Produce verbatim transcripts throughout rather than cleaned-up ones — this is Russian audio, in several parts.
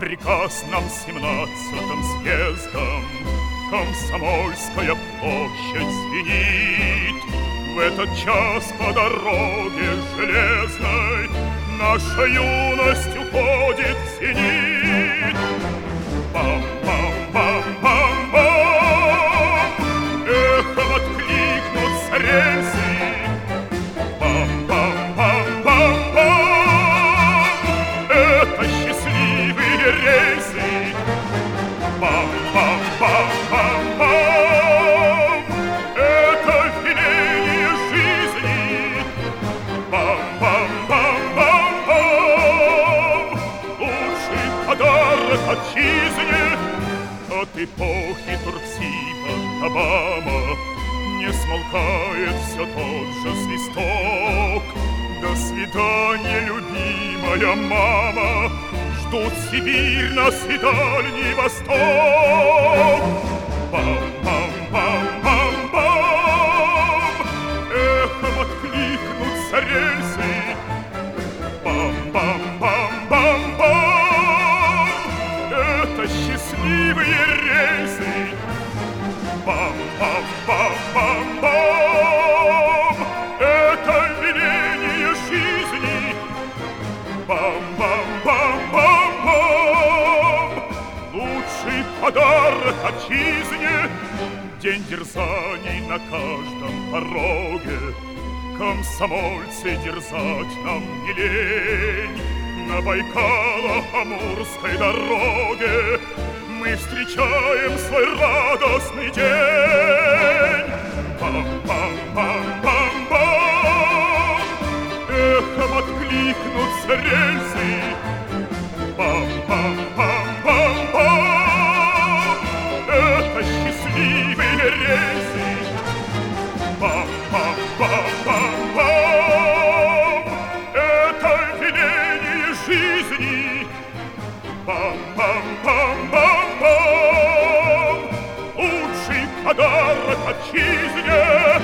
приказ нам семнадцатым съездом Комсомольская площадь звенит. В этот час по дороге железной наша юность уходит в зенит. Бам-бам-бам-бам-бам, эхом откликнутся рельсы. Бам-бам-бам-бам-бам, это счастливые рейсы. Бам-бам-бам-бам-бам, это веление жизни. Бам-бам-бам-бам-бам, лучший подарок отчизне. От эпохи Турксиба Обама не смолкает все тот же свисток. До свидания, любимая мама, ждут Сибирь нас и Дальний Восток. Бам-бам-бам-бам-бам, эхом откликнутся рельсы. Бам-бам-бам-бам-бам, это счастливые рейсы. Бам-бам-бам-бам-бам, это веление жизни. Бам-бам-бам-бам-бам, лучший подарок отчизне. День дерзаний на каждом пороге, комсомольцы, дерзать нам не лень. На Байкало-Амурской дороге мы встречаем свой радостный день. Бам-бам-бам-бам-бам, эхом откликнутся рельсы. Бам-бам-бам-бам-бам, это счастливые рейсы. Бам-бам-бам-бам-бам, это веление жизни. Бам-бам-бам-бам-бам, лучший подарок отчизне.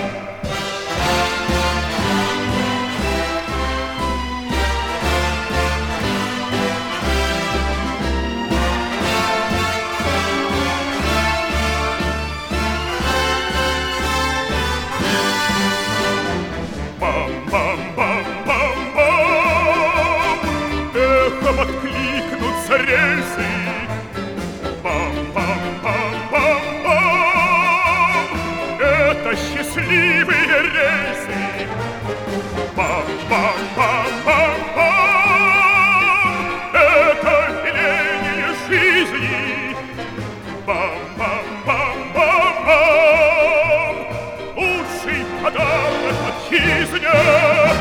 Бам-бам-бам-бам-бам, эхом откликнутся рельсы. Бам-бам-бам-бам-бам, это счастливые рейсы. Бам-бам-бам-бам-бам, это веление жизни. Бам-бам-бам-бам-бам, лучший подарок отчизне.